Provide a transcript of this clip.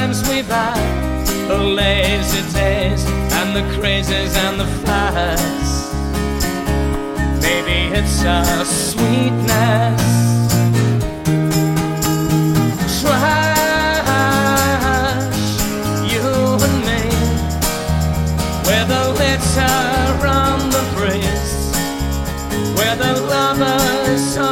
times we've had, the lazy days and the crazes and the fights. Maybe it's our sweetness. Trash, you and me, we're the litter on the breeze, we're the lovers